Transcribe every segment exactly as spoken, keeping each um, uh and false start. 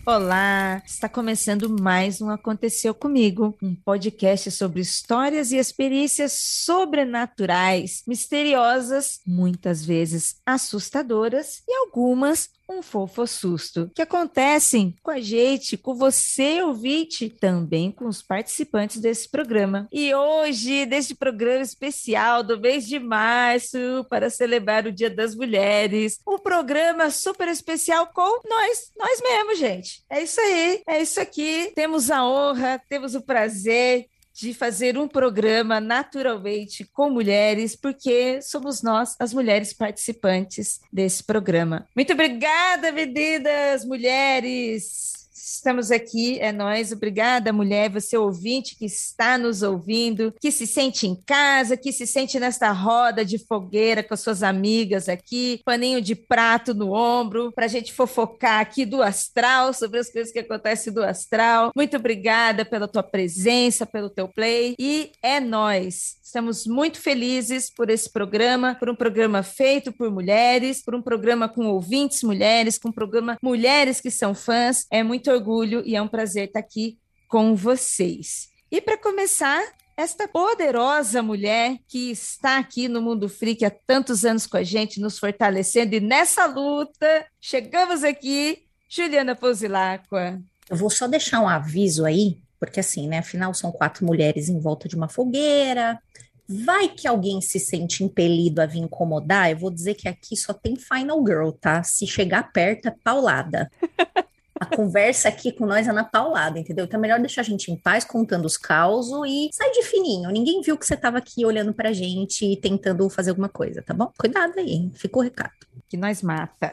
Olá, está começando mais um Aconteceu Comigo, um podcast sobre histórias e experiências sobrenaturais, misteriosas, muitas vezes assustadoras e algumas um fofo susto, que acontecem com a gente, com você, ouvinte, também com os participantes desse programa. E hoje, deste programa especial do mês de março, para celebrar o Dia das Mulheres, um programa super especial com nós, nós mesmos, gente. É isso aí, é isso aqui. Temos a honra, temos o prazer de fazer um programa naturalmente com mulheres, porque somos nós, as mulheres participantes desse programa. Muito obrigada, meninas, mulheres! Estamos aqui, é nós. Obrigada, mulher, você ouvinte que está nos ouvindo, que se sente em casa, que se sente nesta roda de fogueira com as suas amigas aqui, paninho de prato no ombro, para a gente fofocar aqui do astral, sobre as coisas que acontecem do astral. Muito obrigada pela tua presença, pelo teu play, e é nós. Estamos muito felizes por esse programa, por um programa feito por mulheres, por um programa com ouvintes mulheres, com um programa mulheres que são fãs. É muito orgulho e é um prazer estar aqui com vocês. E para começar, esta poderosa mulher que está aqui no Mundo Freak há tantos anos com a gente, nos fortalecendo, e nessa luta, chegamos aqui, Juliana Pozilacqua. Eu vou só deixar um aviso aí, porque assim, né, afinal são quatro mulheres em volta de uma fogueira, vai que alguém se sente impelido a vir incomodar, eu vou dizer que aqui só tem Final Girl, tá? Se chegar perto é paulada. A conversa aqui com nós é na paulada, entendeu? Então é melhor deixar a gente em paz, contando os causos e sai de fininho. Ninguém viu que você tava aqui olhando pra gente e tentando fazer alguma coisa, tá bom? Cuidado aí, hein? Ficou o recado. Que nós mata.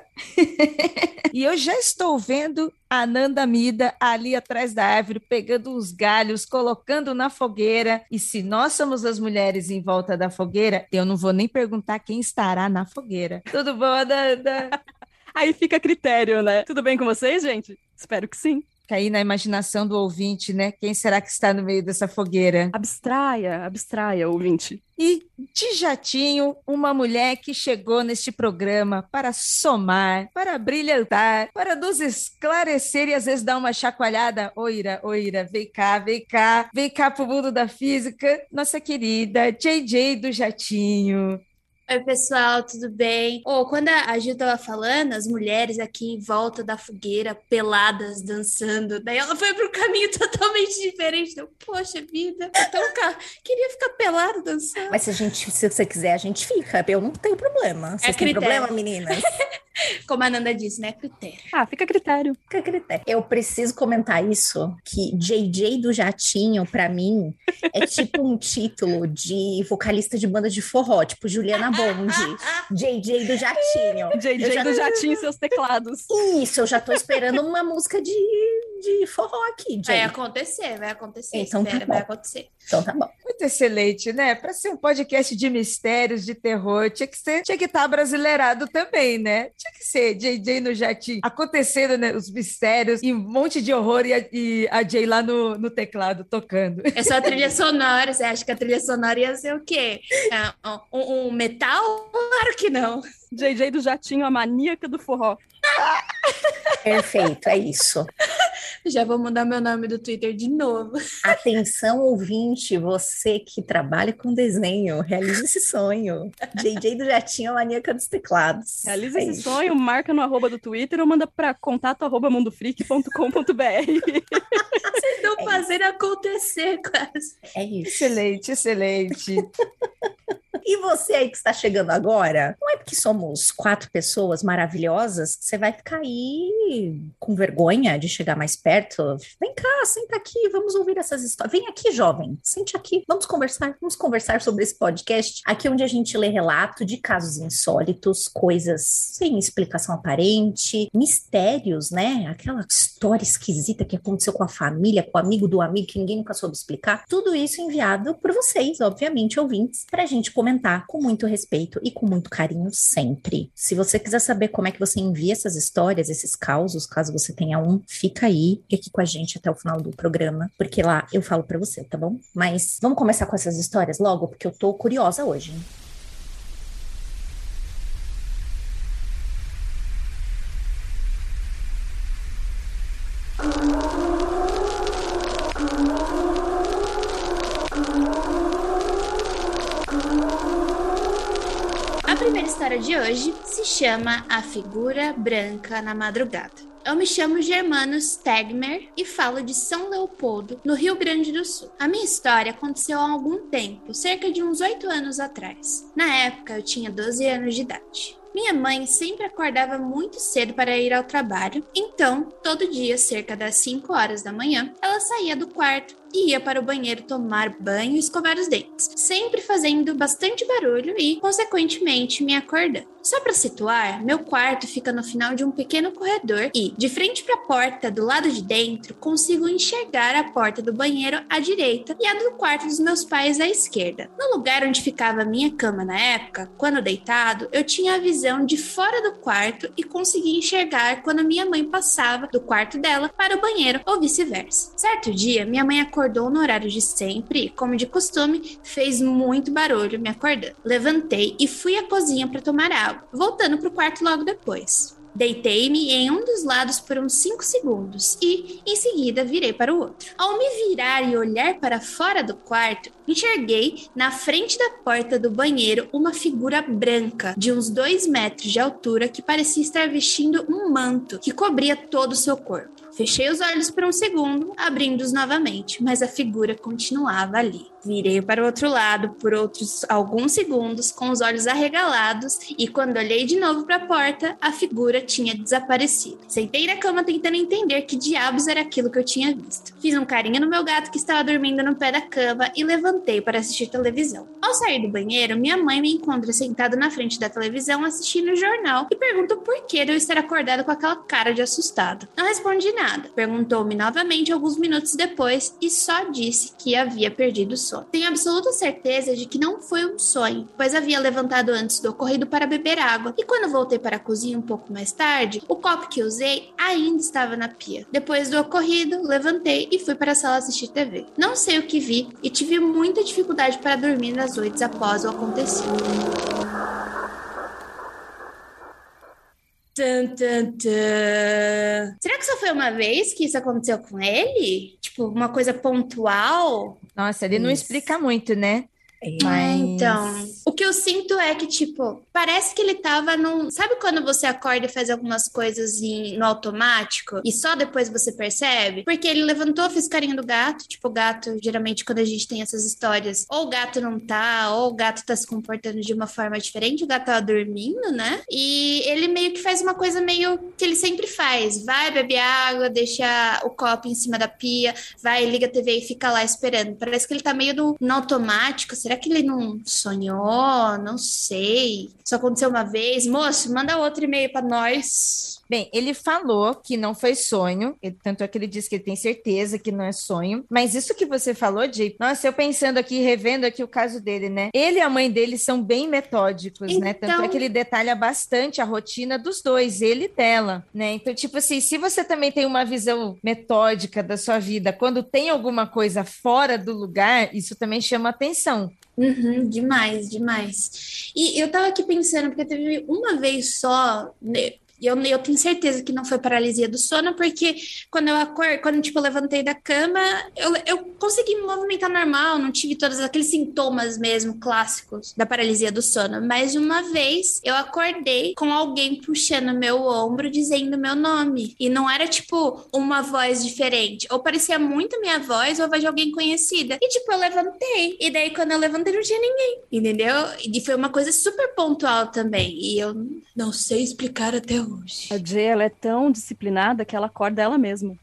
E eu já estou vendo a Nanda Mida ali atrás da árvore, pegando os galhos, colocando na fogueira. E se nós somos as mulheres em volta da fogueira, eu não vou nem perguntar quem estará na fogueira. Tudo bom, Nanda? Aí fica a critério, né? Tudo bem com vocês, gente? Espero que sim. Cair na imaginação do ouvinte, né? Quem será que está no meio dessa fogueira? Abstraia, abstraia, ouvinte. E de jatinho, uma mulher que chegou neste programa para somar, para brilhantar, para nos esclarecer e às vezes dar uma chacoalhada. Oira, oira, vem cá, vem cá, vem cá pro mundo da física. Nossa querida J J do Jatinho. Oi, pessoal, tudo bem? Oh, quando a Gil tava falando, as mulheres aqui em volta da fogueira, peladas, dançando, daí ela foi para um caminho totalmente diferente. Eu, poxa vida, então, cara, queria ficar pelado dançando. Mas se a gente, se você quiser, a gente fica. Eu não tenho problema. Vocês É têm critério. problema, meninas? Como a Nanda disse, né? Critério. Ah, fica a critério. Fica a critério. Eu preciso comentar isso, que J J do Jatinho, pra mim, é tipo um título de vocalista de banda de forró, tipo Juliana Bonde. J J do Jatinho. J J já... do Jatinho e seus teclados. Isso, eu já tô esperando uma música de, de forró aqui, Jay. Vai acontecer, vai acontecer. Então Espera, tá bom. vai acontecer. Então tá bom. Muito excelente, né? Para ser um podcast de mistérios, de terror, tinha que ser, tinha que estar brasileirado também, né? Tinha que ser J J no Jatinho, acontecendo, né, os mistérios e um monte de horror e a, e a Jay lá no, no teclado tocando. É só a trilha sonora. Você acha que a trilha sonora ia ser o quê? Ah, um, um metal? Claro que não. J J do Jatinho, a maníaca do forró. Perfeito, é isso. Já vou mudar meu nome do Twitter de novo. Atenção, ouvinte, você que trabalha com desenho, realize esse sonho. J J do Jatinho, a maníaca dos teclados. Realiza é esse isso. sonho, marca no arroba do Twitter ou manda para contato arroba mundofreak ponto com ponto b r. Vocês estão É fazendo acontecer quase. É isso. Excelente, excelente. E você aí que está chegando agora, não é porque somos quatro pessoas maravilhosas que você vai ficar aí com vergonha de chegar mais perto. Vem cá, senta aqui, vamos ouvir essas histórias. Vem aqui, jovem, sente aqui, vamos conversar, vamos conversar sobre esse podcast. Aqui onde a gente lê relato de casos insólitos, coisas sem explicação aparente, mistérios, né? Aquela história esquisita que aconteceu com a família, com o amigo do amigo que ninguém nunca soube explicar. Tudo isso enviado por vocês, obviamente, ouvintes, pra gente comentar com muito respeito e com muito carinho sempre. Se você quiser saber como é que você envia essas histórias, esses causos, caso você tenha um, fica aí aqui com a gente até o final do programa, porque lá eu falo pra você, tá bom? Mas vamos começar com essas histórias logo, porque eu tô curiosa hoje, hein? história de hoje se chama A Figura Branca na Madrugada. Eu me chamo Germano Stegmer e falo de São Leopoldo, no Rio Grande do Sul. A minha história aconteceu há algum tempo, cerca de uns oito anos atrás. Na época, eu tinha doze anos de idade. Minha mãe sempre acordava muito cedo para ir ao trabalho, então, todo dia, cerca das cinco horas da manhã, ela saía do quarto e ia para o banheiro tomar banho e escovar os dentes, sempre fazendo bastante barulho e, consequentemente, me acordando. Só para situar, meu quarto fica no final de um pequeno corredor e, de frente para a porta do lado de dentro, consigo enxergar a porta do banheiro à direita e a do quarto dos meus pais à esquerda. No lugar onde ficava a minha cama na época, quando deitado, eu tinha a visão de fora do quarto e conseguia enxergar quando minha mãe passava do quarto dela para o banheiro ou vice-versa. Certo dia, minha mãe acordou no horário de sempre e, como de costume, fez muito barulho me acordando. Levantei e fui à cozinha para tomar água, voltando para o quarto logo depois. Deitei-me em um dos lados por uns cinco segundos e, em seguida, virei para o outro. Ao me virar e olhar para fora do quarto, enxerguei, na frente da porta do banheiro, uma figura branca de uns dois metros de altura que parecia estar vestindo um manto que cobria todo o seu corpo. Fechei os olhos por um segundo, abrindo-os novamente, mas a figura continuava ali. Virei para o outro lado por outros alguns segundos, com os olhos arregalados, e quando olhei de novo para a porta, a figura tinha desaparecido. Sentei na cama tentando entender que diabos era aquilo que eu tinha visto. Fiz um carinho no meu gato que estava dormindo no pé da cama e levantei para assistir televisão. Ao sair do banheiro, minha mãe me encontra sentado na frente da televisão assistindo o jornal e pergunta por que eu estar acordado com aquela cara de assustado. Não respondi nada. Perguntou-me novamente alguns minutos depois e só disse que havia perdido o sono. Tenho absoluta certeza de que não foi um sonho, pois havia levantado antes do ocorrido para beber água e quando voltei para a cozinha um pouco mais tarde, o copo que usei ainda estava na pia. Depois do ocorrido, levantei e fui para a sala assistir T V. Não sei o que vi e tive muita dificuldade para dormir nas noites após o acontecido. Tum, tum, tum. Será que só foi uma vez que isso aconteceu com ele? Tipo, uma coisa pontual? Nossa, ele não Isso. explica muito, né? É. Mas... Então, o que eu sinto é que, tipo, parece que ele tava num... Sabe quando você acorda e faz algumas coisas em... no automático e só depois você percebe? Porque ele levantou, fez carinho do gato. Tipo, o gato, geralmente, quando a gente tem essas histórias, ou o gato não tá, ou o gato tá se comportando de uma forma diferente, o gato tava dormindo, né? E ele meio que faz uma coisa meio que ele sempre faz. Vai, bebe água, deixa o copo em cima da pia, vai, liga a T V e fica lá esperando. Parece que ele tá meio no, no automático. Será que ele não sonhou? Não sei. Só aconteceu uma vez. Moço, manda outro e-mail pra nós. Bem, ele falou que não foi sonho, ele- tanto é que ele disse que ele tem certeza que não é sonho, mas isso que você falou, de, nossa, eu pensando aqui, revendo aqui o caso dele, né? Ele e a mãe dele são bem metódicos, né? Tanto Então- é que ele detalha bastante a rotina dos dois, ele e dela, né? Então, tipo assim, se você também tem uma visão metódica da sua vida, quando tem alguma coisa fora do lugar, isso também chama atenção. Uhum, demais, demais. E eu tava aqui pensando, porque teve uma vez só, né, e eu, eu tenho certeza que não foi paralisia do sono, porque quando eu acordei, quando tipo, eu levantei da cama, eu, eu consegui me movimentar normal, não tive todos aqueles sintomas mesmo clássicos da paralisia do sono. Mas uma vez eu acordei com alguém puxando meu ombro, dizendo meu nome. E não era tipo uma voz diferente, ou parecia muito minha voz, ou a voz de alguém conhecida. E tipo, eu levantei. E daí quando eu levantei, não tinha ninguém, entendeu? E foi uma coisa super pontual também. E eu não sei explicar até hoje. A Jay, ela é tão disciplinada que ela acorda ela mesma.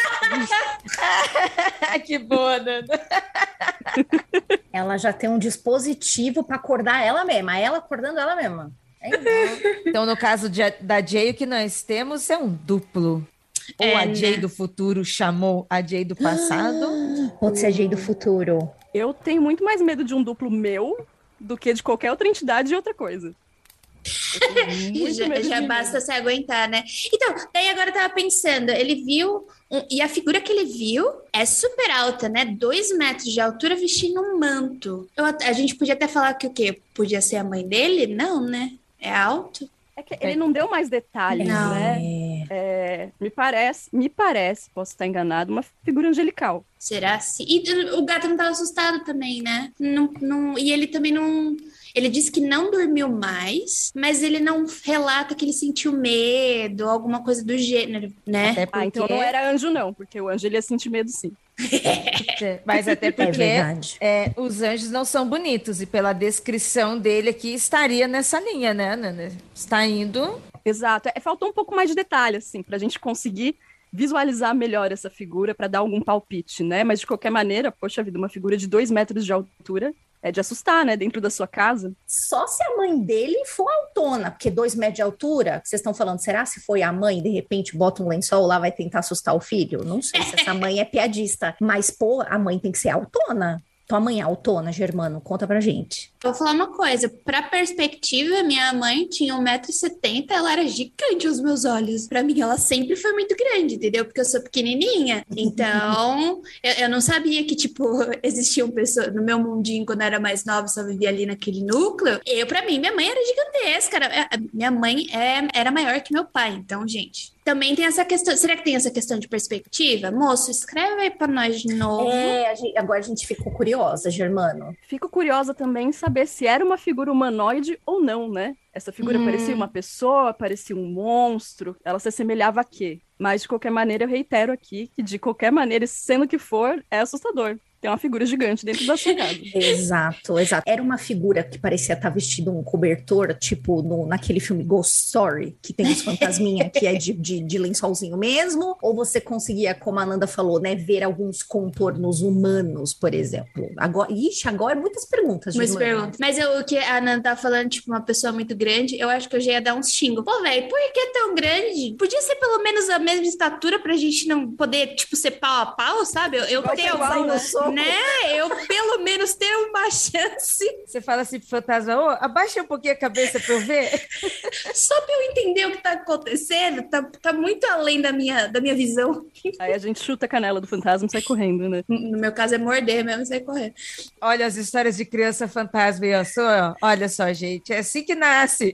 Que boa, Nanda. Ela já tem um dispositivo para acordar ela mesma, ela acordando ela mesma. É isso. Então, no caso de- da Jay, o que nós temos é um duplo. Ou É, a né? Jay do futuro chamou a Jay do passado. Pode ser a Jay do futuro. Eu tenho muito mais medo de um duplo meu do que de qualquer outra entidade de outra coisa. Eu tenho muito Já, medo de já mim basta mesma. se aguentar, né? Então, daí agora eu tava pensando, ele viu, um- e a figura que ele viu é super alta, né? Dois metros de altura vestindo um manto. Eu at- a gente podia até falar que o quê? Podia ser a mãe dele? Não, né? É alto? É que ele não deu mais detalhes, Não. né? É. É, me parece, me parece, posso estar enganado, uma figura angelical. Será assim? E uh, o gato não tava assustado também, né? Não, não, e ele também não... Ele disse que não dormiu mais, mas ele não relata que ele sentiu medo, alguma coisa do gênero, né? Até Ah, então porque- não era anjo, não, porque o anjo ele ia sentir medo, sim. Mas até É porque verdade. é, os anjos não são bonitos, e pela descrição dele aqui, estaria nessa linha, né, Nana? Está indo... Exato. É, faltou um pouco mais de detalhe, assim, pra gente conseguir visualizar melhor essa figura, pra dar algum palpite, né? Mas de qualquer maneira, poxa vida, uma figura de dois metros de altura é de assustar, né? Dentro da sua casa. Só se a mãe dele for autona, porque dois metros de altura, vocês estão falando, será se foi a mãe, de repente bota um lençol lá, vai tentar assustar o filho? Não sei se essa mãe é piadista, mas, pô, a mãe tem que ser autona. Tua mãe é autona, Germano? Conta pra gente. Vou falar uma coisa, pra perspectiva, minha mãe tinha um metro e setenta, ela era gigante aos meus olhos. Pra mim, ela sempre foi muito grande, entendeu? Porque eu sou pequenininha. Então, eu, eu não sabia que, tipo, existiam pessoas... No meu mundinho, quando eu era mais nova, só vivia ali naquele núcleo. Eu, pra mim, minha mãe era gigantesca. Era, minha mãe é, era maior que meu pai. Então, gente... Também tem essa questão... Será que tem essa questão de perspectiva? Moço, escreve aí pra nós de novo. É, a gente- agora a gente ficou curiosa, Germano. Fico curiosa também em saber se era uma figura humanoide ou não, né? Essa figura Hum. parecia uma pessoa, parecia um monstro, ela se assemelhava a quê? Mas, de qualquer maneira, eu reitero aqui que, de qualquer maneira, sendo que for, é assustador. Tem uma figura gigante dentro da sua casa. Exato, exato. Era uma figura que parecia estar vestido um cobertor, tipo no, naquele filme Ghost Story, que tem os fantasminha que é de, de, de lençolzinho mesmo, ou você conseguia, como a Nanda falou, né, ver alguns contornos humanos, por exemplo. Agora, ixi, agora muitas perguntas. Muitas Germano. perguntas. Mas eu- o que a Ana tá falando, tipo, uma pessoa muito grande, eu acho que eu já ia dar uns xingos. Pô, velho, por que tão grande? Podia ser pelo menos a mesma estatura pra gente não poder, tipo, ser pau a pau, sabe? Eu, eu Igual ter igual, algum, né? né? Eu pelo menos ter uma chance, Você fala assim pro fantasma, ô, abaixa um pouquinho a cabeça pra eu ver. só pra eu entender o que tá acontecendo, tá, tá muito além da minha, da minha visão. Aí a gente chuta a canela do fantasma e sai correndo, né? No meu caso é morder mesmo e sair correndo. Olha as histórias de criança fantasma aí, ó. Só, ó. Olha só, gente, é assim que nasce.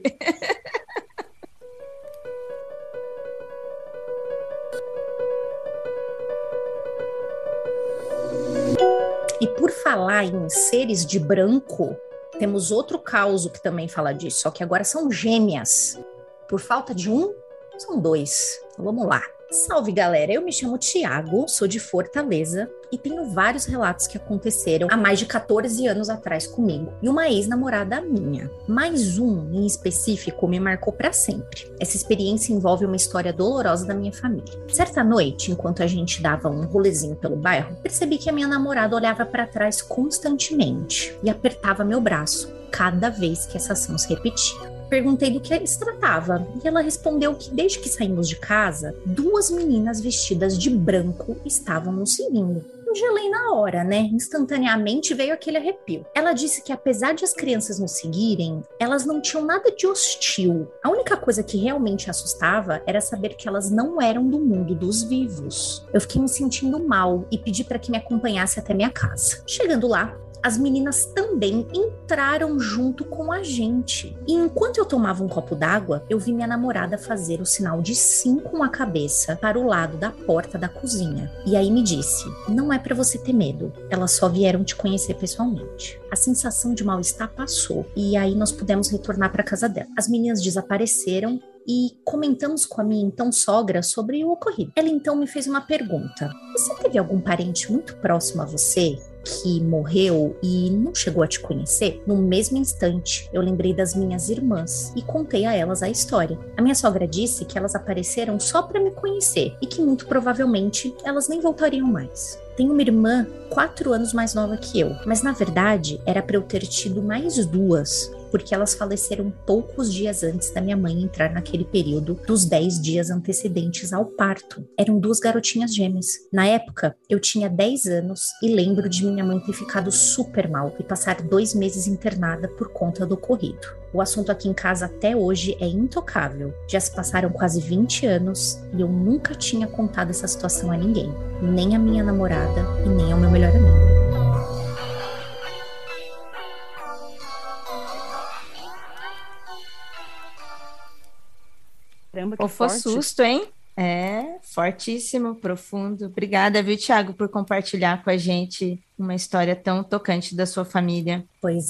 E por falar em seres de branco, temos outro caso que também fala disso, só que agora são gêmeas. Por falta de um, são dois. Então, vamos lá. Salve, galera. Eu me chamo Tiago, sou de Fortaleza e tenho vários relatos que aconteceram há mais de quatorze anos atrás comigo e uma ex-namorada minha. Mais um, em específico, me marcou pra sempre. Essa experiência envolve uma história dolorosa da minha família. Certa noite, enquanto a gente dava um rolezinho pelo bairro, percebi que a minha namorada olhava pra trás constantemente e apertava meu braço cada vez que essa ação se repetia. Perguntei do que se tratava e ela respondeu que desde que saímos de casa, duas meninas vestidas de branco estavam nos seguindo. Eu gelei na hora, né? Instantaneamente veio aquele arrepio. Ela disse que apesar de as crianças nos seguirem, elas não tinham nada de hostil. A única coisa que realmente assustava era saber que elas não eram do mundo dos vivos. Eu fiquei me sentindo mal e pedi para que me acompanhasse até minha casa. Chegando lá, as meninas também entraram junto com a gente. E enquanto eu tomava um copo d'água, eu vi minha namorada fazer o sinal de sim com a cabeça para o lado da porta da cozinha. E aí me disse, não é para você ter medo, elas só vieram te conhecer pessoalmente. A sensação de mal-estar passou e aí nós pudemos retornar para casa dela. As meninas desapareceram e comentamos com a minha então sogra sobre o ocorrido. Ela então me fez uma pergunta. Você teve algum parente muito próximo a você que morreu e não chegou a te conhecer? No mesmo instante, eu lembrei das minhas irmãs e contei a elas a história. A minha sogra disse que elas apareceram só para me conhecer e que muito provavelmente elas nem voltariam mais. Tenho uma irmã quatro anos mais nova que eu, mas na verdade era para eu ter tido mais duas, porque elas faleceram poucos dias antes da minha mãe entrar naquele período dos dez dias antecedentes ao parto. Eram duas garotinhas gêmeas. Na época, eu tinha dez anos e lembro de minha mãe ter ficado super mal e passar dois meses internada por conta do ocorrido. O assunto aqui em casa até hoje é intocável. Já se passaram quase vinte anos e eu nunca tinha contado essa situação a ninguém, nem a minha namorada e nem ao meu melhor amigo. Caramba, que Pô, foi forte. susto, hein? É, fortíssimo, profundo. Obrigada, viu, Thiago, por compartilhar com a gente uma história tão tocante da sua família. Pois é.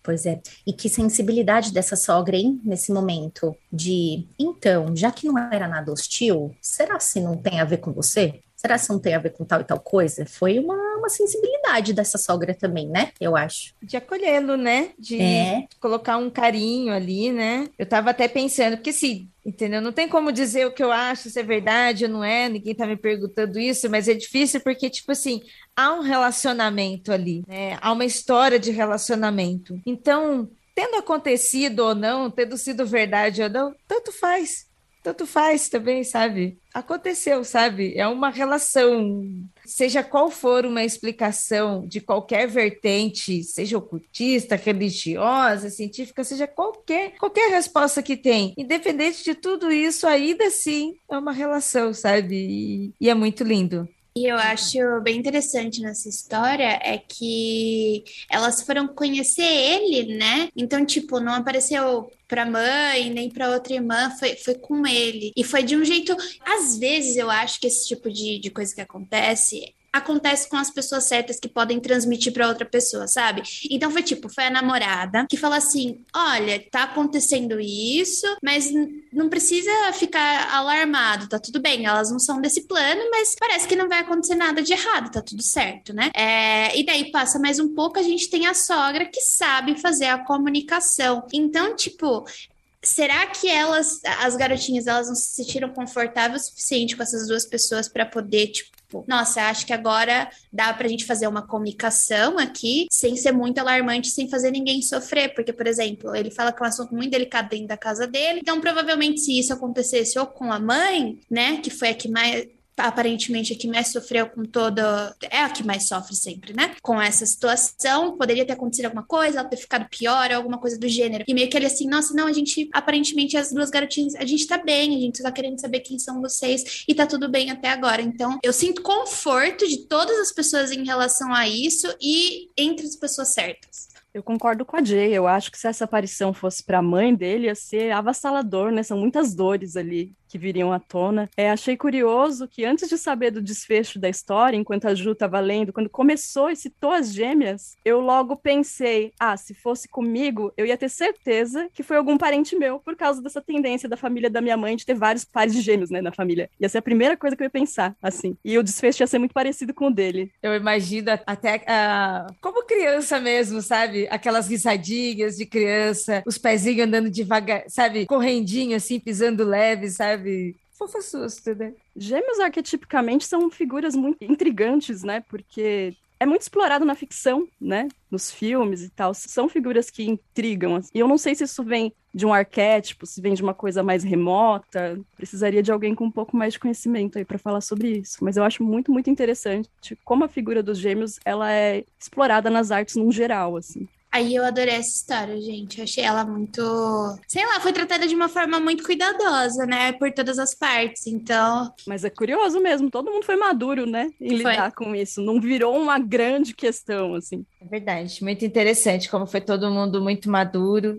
Pois é. E que sensibilidade dessa sogra, hein, nesse momento de, então, já que não era nada hostil, será se não tem a ver com você? Será se não tem a ver com tal e tal coisa? Foi uma, uma sensibilidade dessa sogra também, né? Eu acho. De acolhê-lo, né? De É. colocar um carinho ali, né? Eu tava até pensando, porque assim, entendeu? Não tem como dizer o que eu acho, se é verdade ou não é, ninguém tá me perguntando isso, mas é difícil porque, tipo assim, há um relacionamento ali, né? Há uma história de relacionamento. Então, tendo acontecido ou não, tendo sido verdade ou não, tanto faz. Tanto faz também, sabe? Aconteceu, sabe? É uma relação, seja qual for uma explicação de qualquer vertente, seja ocultista, religiosa, científica, seja qualquer, qualquer resposta que tem, independente de tudo isso, ainda assim é uma relação, sabe? E, e é muito lindo. E eu acho bem interessante nessa história é que elas foram conhecer ele, né? Então, tipo, não apareceu pra mãe, nem pra outra irmã, foi, foi com ele. E foi de um jeito... Às vezes eu acho que esse tipo de, de coisa que acontece... acontece com as pessoas certas que podem transmitir para outra pessoa, sabe? Então foi tipo, foi a namorada que falou assim, olha, tá acontecendo isso, mas não precisa ficar alarmado, tá tudo bem, elas não são desse plano, mas parece que não vai acontecer nada de errado, tá tudo certo, né? É, e daí passa mais um pouco, a gente tem a sogra que sabe fazer a comunicação. Então, tipo... será que elas, as garotinhas, elas não se sentiram confortáveis o suficiente com essas duas pessoas para poder, tipo, nossa, acho que agora dá pra gente fazer uma comunicação aqui sem ser muito alarmante, sem fazer ninguém sofrer, porque, por exemplo, ele fala que é um assunto muito delicado dentro da casa dele, então provavelmente se isso acontecesse ou com a mãe, né, que foi a que mais... aparentemente a que mais sofreu com toda... é a que mais sofre sempre, né? Com essa situação, poderia ter acontecido alguma coisa, ela ter ficado pior, alguma coisa do gênero. E meio que ele assim, nossa, não, a gente, aparentemente as duas garotinhas, a gente tá bem, a gente só tá querendo saber quem são vocês e tá tudo bem até agora. Então, eu sinto conforto de todas as pessoas em relação a isso e entre as pessoas certas. Eu concordo com a Jay, eu acho que se essa aparição fosse para a mãe dele, ia ser avassalador, né? São muitas dores ali que viriam à tona. É, achei curioso que antes de saber do desfecho da história, enquanto a Ju estava lendo, quando começou e citou as gêmeas, eu logo pensei, ah, se fosse comigo, eu ia ter certeza que foi algum parente meu, por causa dessa tendência da família da minha mãe de ter vários pares de gêmeos, né, na família. Ia ser a primeira coisa que eu ia pensar, assim. E o desfecho ia ser muito parecido com o dele. Eu imagino até uh, como criança mesmo, sabe? Aquelas risadinhas de criança, os pezinhos andando devagar, sabe? Correndinho, assim, pisando leve, sabe? Fofa susto, né? Gêmeos, arquetipicamente, são figuras muito intrigantes, né? Porque é muito explorado na ficção, né? Nos filmes e tal. São figuras que intrigam. E eu não sei se isso vem de um arquétipo, se vem de uma coisa mais remota. Precisaria de alguém com um pouco mais de conhecimento aí para falar sobre isso. Mas eu acho muito, muito interessante como a figura dos gêmeos, ela é explorada nas artes num geral, assim. Aí eu adorei essa história, gente. Eu achei ela muito... sei lá, foi tratada de uma forma muito cuidadosa, né? Por todas as partes, então... Mas é curioso mesmo, todo mundo foi maduro, né? Em Foi. lidar com isso. Não virou uma grande questão, assim. É verdade, muito interessante como foi todo mundo muito maduro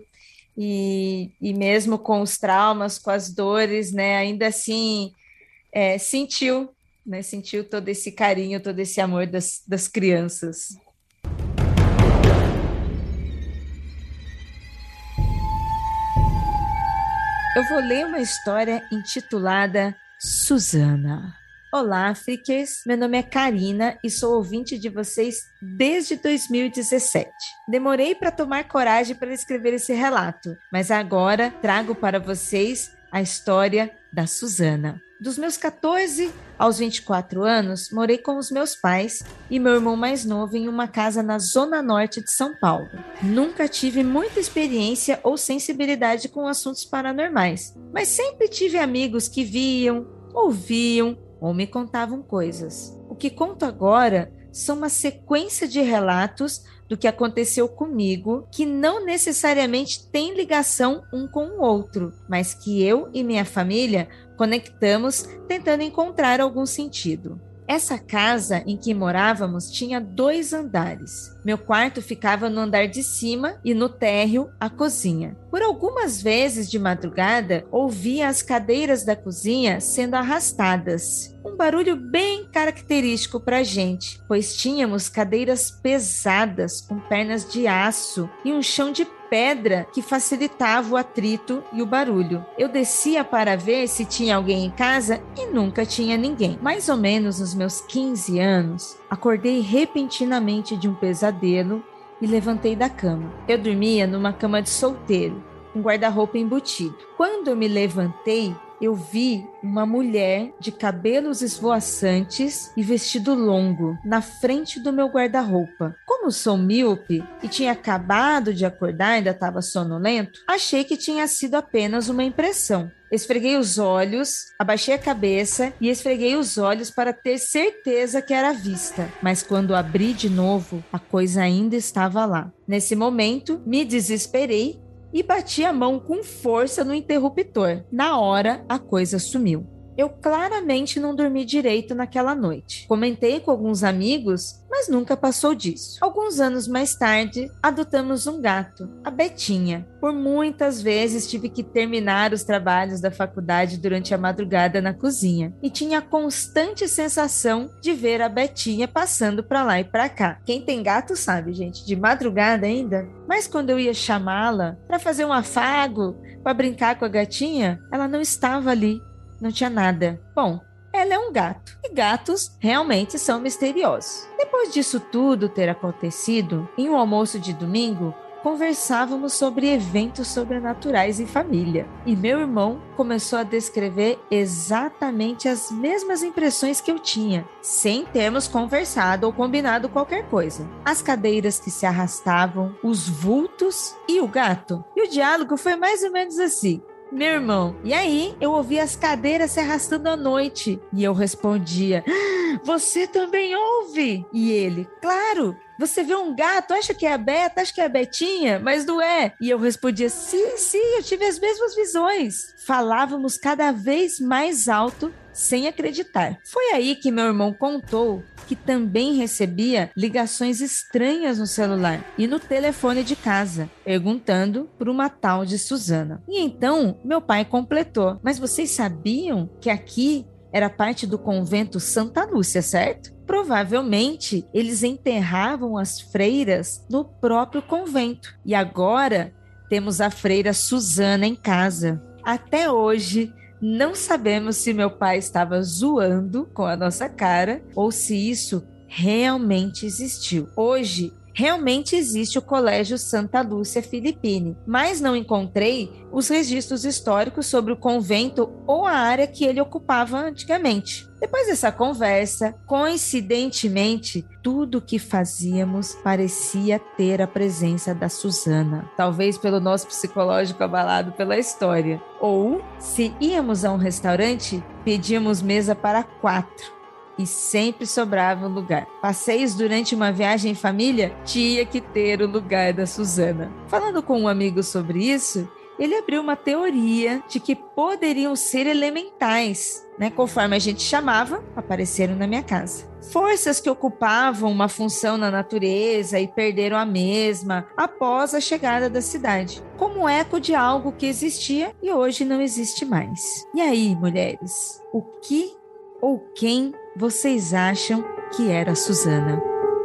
e, e mesmo com os traumas, com as dores, né? Ainda assim, é, sentiu, né? Sentiu todo esse carinho, todo esse amor das, das crianças. Eu vou ler uma história intitulada Susana. Olá, Freakers! Meu nome é Karina e sou ouvinte de vocês desde dois mil e dezessete. Demorei para tomar coragem para escrever esse relato, mas agora trago para vocês a história da Susana. Dos meus catorze aos vinte e quatro anos, morei com os meus pais e meu irmão mais novo em uma casa na zona norte de São Paulo. Nunca tive muita experiência ou sensibilidade com assuntos paranormais, mas sempre tive amigos que viam, ouviam ou me contavam coisas. O que conto agora são uma sequência de relatos do que aconteceu comigo, que não necessariamente tem ligação um com o outro, mas que eu e minha família conectamos tentando encontrar algum sentido. Essa casa em que morávamos tinha dois andares. Meu quarto ficava no andar de cima e no térreo a cozinha. Por algumas vezes de madrugada, ouvia as cadeiras da cozinha sendo arrastadas. Um barulho bem característico pra gente, pois tínhamos cadeiras pesadas com pernas de aço e um chão de pedra que facilitava o atrito e o barulho. Eu descia para ver se tinha alguém em casa e nunca tinha ninguém. Mais ou menos nos meus quinze anos, acordei repentinamente de um pesadelo e levantei da cama. Eu dormia numa cama de solteiro, com guarda-roupa embutido. Quando eu me levantei, eu vi uma mulher de cabelos esvoaçantes e vestido longo na frente do meu guarda-roupa. Como sou míope e tinha acabado de acordar, ainda estava sonolento, achei que tinha sido apenas uma impressão. Esfreguei os olhos, abaixei a cabeça e esfreguei os olhos para ter certeza que era vista. Mas quando abri de novo, a coisa ainda estava lá. Nesse momento, me desesperei e bati a mão com força no interruptor. Na hora, a coisa sumiu. Eu claramente não dormi direito naquela noite. Comentei com alguns amigos, mas nunca passou disso. Alguns anos mais tarde, adotamos um gato, a Betinha. Por muitas vezes tive que terminar os trabalhos da faculdade durante a madrugada na cozinha e tinha a constante sensação de ver a Betinha passando para lá e para cá. Quem tem gato sabe, gente, de madrugada ainda. Mas quando eu ia chamá-la para fazer um afago, para brincar com a gatinha, ela não estava ali. Não tinha nada. Bom, ela é um gato. E gatos realmente são misteriosos. Depois disso tudo ter acontecido, em um almoço de domingo, conversávamos sobre eventos sobrenaturais em família. E meu irmão começou a descrever exatamente as mesmas impressões que eu tinha, sem termos conversado ou combinado qualquer coisa. As cadeiras que se arrastavam, os vultos e o gato. E o diálogo foi mais ou menos assim. Meu irmão, e aí eu ouvi as cadeiras se arrastando à noite. E eu respondia, ah, você também ouve? E ele, claro, você vê um gato, acha que é a Beta, acha que é a Betinha, mas não é. E eu respondia, sim, sim, eu tive as mesmas visões. Falávamos cada vez mais alto, sem acreditar. Foi aí que meu irmão contou que também recebia ligações estranhas no celular e no telefone de casa, perguntando por uma tal de Suzana. E então, meu pai completou, mas vocês sabiam que aqui era parte do convento Santa Lúcia, certo? Provavelmente, eles enterravam as freiras no próprio convento. E agora, temos a freira Suzana em casa. Até hoje, não sabemos se meu pai estava zoando com a nossa cara ou se isso realmente existiu. Hoje, realmente existe o Colégio Santa Lúcia Filippine, mas não encontrei os registros históricos sobre o convento ou a área que ele ocupava antigamente. Depois dessa conversa, coincidentemente, tudo o que fazíamos parecia ter a presença da Suzana. Talvez pelo nosso psicológico abalado pela história. Ou, se íamos a um restaurante, pedíamos mesa para quatro. E sempre sobrava um lugar. Passeios durante uma viagem em família, tinha que ter o lugar da Suzana. Falando com um amigo sobre isso, ele abriu uma teoria de que poderiam ser elementais, né? Conforme a gente chamava, apareceram na minha casa. Forças que ocupavam uma função na natureza e perderam a mesma após a chegada da cidade, como eco de algo que existia e hoje não existe mais. E aí, mulheres, o que ou quem vocês acham que era a Suzana?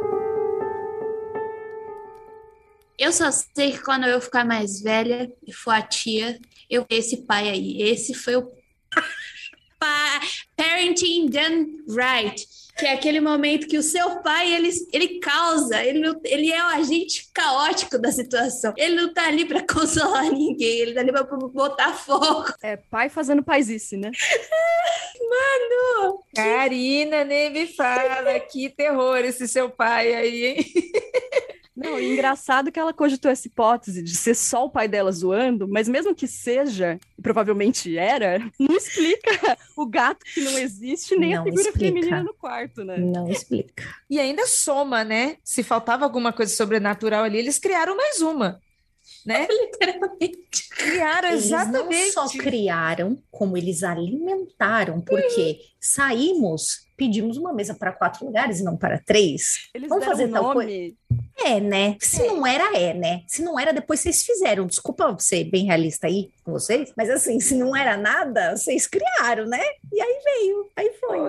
Eu só sei que quando eu ficar mais velha e for a tia, eu esse pai aí, esse foi o pa- parenting done right, que é aquele momento que o seu pai, ele, ele causa, ele, não, ele é o agente caótico da situação. Ele não tá ali pra consolar ninguém, ele tá ali pra botar fogo. É pai fazendo paizice, né? Mano! Karina, nem me fala, que terror esse seu pai aí, hein? Não, e engraçado que ela cogitou essa hipótese de ser só o pai dela zoando, mas mesmo que seja, e provavelmente era, não explica o gato que não existe, nem Não a figura explica. feminina no quarto, né? Não explica. E ainda soma, né? Se faltava alguma coisa sobrenatural ali, eles criaram mais uma, né? Literalmente. Criaram Eles exatamente. não só criaram, como eles alimentaram, porque saímos, pedimos uma mesa para quatro lugares e não para três. Eles Vamos deram fazer um tal nome. coisa. É, né? Se não era, é, né? Se não era, depois vocês fizeram. Desculpa ser bem realista aí com vocês, mas assim, se não era nada, vocês criaram, né? E aí veio, aí foi. Ô,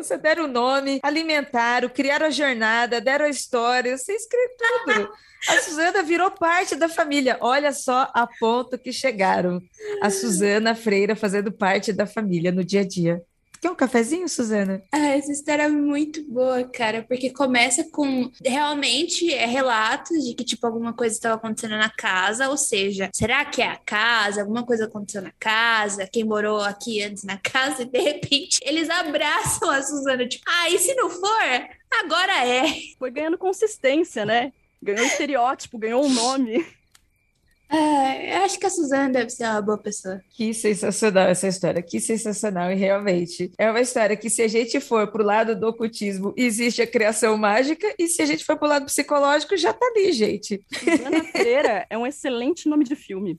Você deram o nome, alimentaram, criaram a jornada, deram a história, você escreveu tudo. A Suzana virou parte da família. Olha só a ponto que chegaram. A Suzana Freira fazendo parte da família no dia a dia. Quer um cafezinho, Suzana? Ah, essa história é muito boa, cara, porque começa com realmente é, relatos de que, tipo, alguma coisa estava acontecendo na casa, ou seja, será que é a casa? Alguma coisa aconteceu na casa? Quem morou aqui antes na casa? E de repente eles abraçam a Suzana, tipo, ah, e se não for? Agora é. Foi ganhando consistência, né? Ganhou estereótipo, ganhou um nome. Ah, eu acho que a Suzana deve ser uma boa pessoa. Que sensacional essa história, que sensacional, e realmente é uma história que, se a gente for pro lado do ocultismo, existe a criação mágica, e se a gente for pro lado psicológico, já tá ali, gente. Suzana Freira é um excelente nome de filme.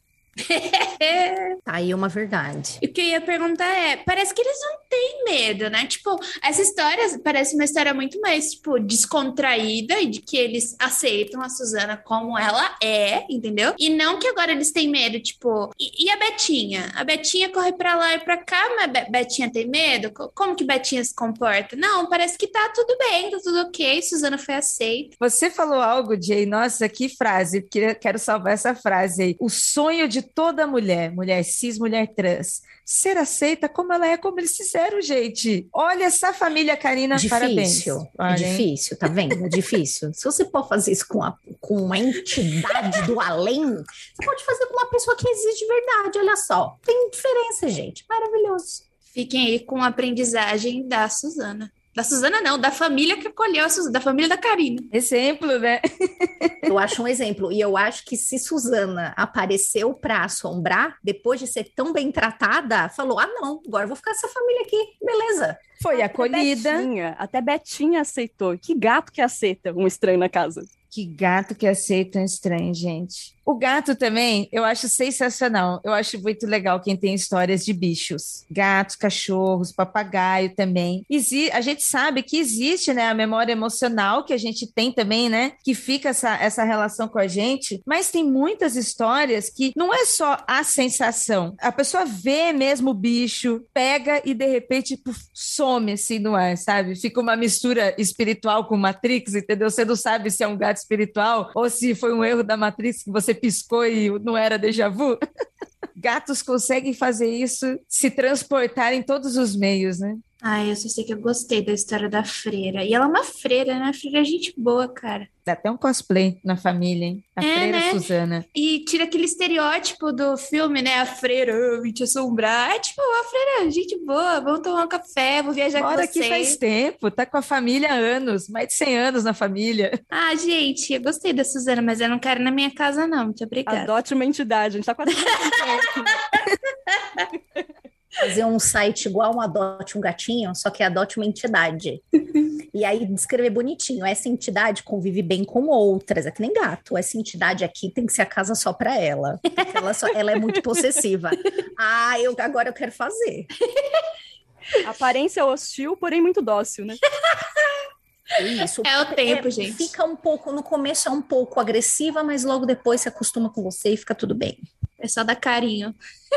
Tá aí uma verdade. E o que eu ia perguntar é, parece que eles não têm medo, né? Tipo, essa história parece uma história muito mais, tipo, descontraída e de que eles aceitam a Suzana como ela é, entendeu? E não que agora eles têm medo, tipo... E, e a Betinha? A Betinha corre pra lá e pra cá, mas Be- Betinha tem medo? Co- Como que Betinha se comporta? Não, parece que tá tudo bem, tá tudo ok, Suzana foi aceita. Você falou algo, Jay, nossa, que frase, queria- quero salvar essa frase aí. O sonho de toda mulher, mulher cis, mulher trans, ser aceita como ela é, como eles fizeram, gente. Olha essa família, Karina, parabéns. Difícil, é Olha, hein? difícil, tá vendo? É difícil. Se você pode fazer isso com, a, com uma entidade do além, você pode fazer com uma pessoa que existe de verdade, olha só. Tem diferença, gente. Maravilhoso. Fiquem aí com a aprendizagem da Suzana. Da Suzana não, da família que acolheu a Suzana, da família da Karina. Exemplo, né? Eu acho um exemplo. E eu acho que se Suzana apareceu para assombrar, depois de ser tão bem tratada, falou: ah, não, agora eu vou ficar com essa família aqui. Beleza. Foi Até acolhida. Betinha, até Betinha aceitou. Que gato que aceita um estranho na casa? Que gato que aceita um estranho, gente. O gato também, eu acho sensacional. Eu acho muito legal quem tem histórias de bichos. Gatos, cachorros, papagaio também. Exi- a gente sabe que existe, né, a memória emocional que a gente tem também, né? Que fica essa, essa relação com a gente. Mas tem muitas histórias que não é só a sensação. A pessoa vê mesmo o bicho, pega e de repente puf, some assim no ar, sabe? Fica uma mistura espiritual com Matrix, entendeu? Você não sabe se é um gato espiritual ou se foi um erro da Matrix que você piscou e não era déjà vu. Gatos conseguem fazer isso, se transportar em todos os meios, né? Ai, eu só sei que eu gostei da história da freira. E ela é uma freira, né? A freira é gente boa, cara. Dá até um cosplay na família, hein? A É, freira né? Suzana. E tira aquele estereótipo do filme, né? A freira, eu vim te assombrar. É tipo, a freira, gente boa, vamos tomar um café, vou viajar com Mora aqui vocês. faz tempo, tá com a família há anos, mais de cem anos na família. Ah, gente, eu gostei da Suzana, mas eu não quero na minha casa, não. Muito obrigada. Adote uma entidade. A gente tá quase Fazer um site igual um Adote um Gatinho, só que Adote uma Entidade. E aí descrever bonitinho. Essa entidade convive bem com outras. É que nem gato. Essa entidade aqui tem que ser a casa só para ela. Porque ela, só, ela é muito possessiva. Ah, eu, agora eu quero fazer. Aparência hostil, porém muito dócil, né? Isso. É o tempo, gente. Fica um pouco, no começo é um pouco agressiva, mas logo depois se acostuma com você e fica tudo bem. É só dar carinho.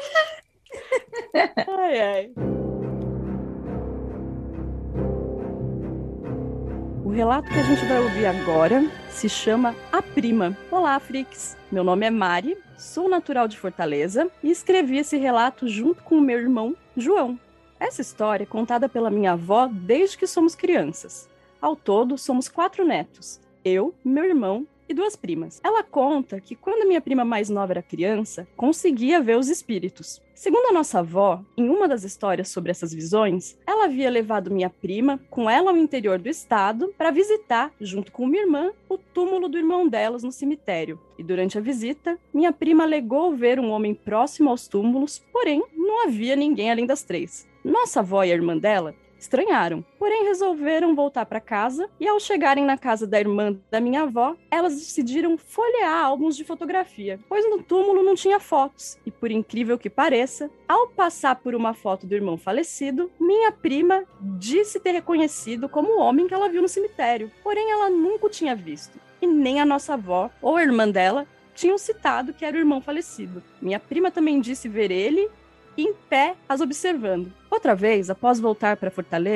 Ai, ai. O relato que a gente vai ouvir agora se chama A Prima. Olá, Frix. Meu nome é Mari, sou natural de Fortaleza e escrevi esse relato junto com o meu irmão, João. Essa história é contada pela minha avó desde que somos crianças. Ao todo, somos quatro netos. Eu, meu irmão e duas primas. Ela conta que quando a minha prima mais nova era criança, conseguia ver os espíritos. Segundo a nossa avó, em uma das histórias sobre essas visões, ela havia levado minha prima com ela ao interior do estado para visitar, junto com minha irmã, o túmulo do irmão delas no cemitério. E durante a visita, minha prima alegou ver um homem próximo aos túmulos, porém não havia ninguém além das três. Nossa avó e a irmã dela estranharam, porém resolveram voltar para casa e ao chegarem na casa da irmã da minha avó, elas decidiram folhear álbuns de fotografia, pois no túmulo não tinha fotos. E por incrível que pareça, ao passar por uma foto do irmão falecido, minha prima disse ter reconhecido como o homem que ela viu no cemitério, porém ela nunca o tinha visto. E nem a nossa avó ou a irmã dela tinham citado que era o irmão falecido. Minha prima também disse ver ele em pé, as observando. Outra vez, após voltar para Fortaleza,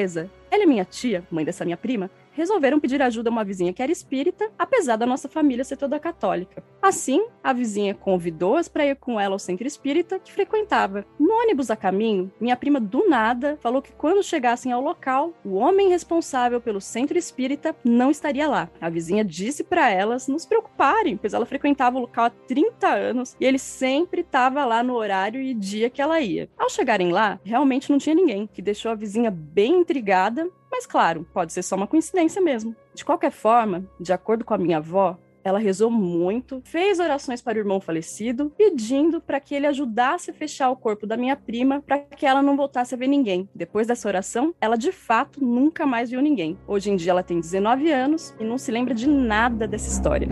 Ela e minha tia, mãe dessa minha prima, resolveram pedir ajuda a uma vizinha que era espírita, apesar da nossa família ser toda católica. Assim, a vizinha convidou-as para ir com ela ao centro espírita que frequentava. No ônibus a caminho, minha prima do nada falou que quando chegassem ao local, o homem responsável pelo centro espírita não estaria lá. A vizinha disse para elas não se preocuparem, pois ela frequentava o local há trinta anos e ele sempre estava lá no horário e dia que ela ia. Ao chegarem lá, realmente não tinha ninguém, que deixou a vizinha bem intrigada. Mas claro, pode ser só uma coincidência mesmo. De qualquer forma, de acordo com a minha avó, ela rezou muito, fez orações para o irmão falecido, pedindo para que ele ajudasse a fechar o corpo da minha prima para que ela não voltasse a ver ninguém. Depois dessa oração, ela de fato nunca mais viu ninguém. Hoje em dia ela tem dezenove anos e não se lembra de nada dessa história.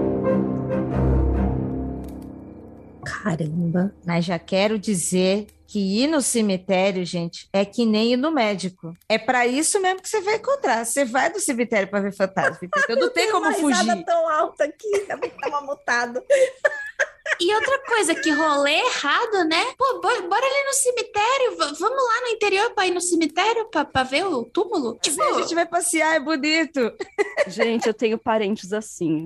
Caramba. Mas já quero dizer que ir no cemitério, gente, é que nem ir no médico. É para isso mesmo que você vai encontrar. Você vai no cemitério para ver fantasma. Então não tem como fugir. Uma risada tão alta aqui, também tava mutado. E outra coisa, que rolê errado, né? Pô, bora, bora ali no cemitério. V- vamos lá no interior pra ir no cemitério pra, pra ver o túmulo? Tipo, a gente vai passear, é bonito. Gente, eu tenho parentes assim.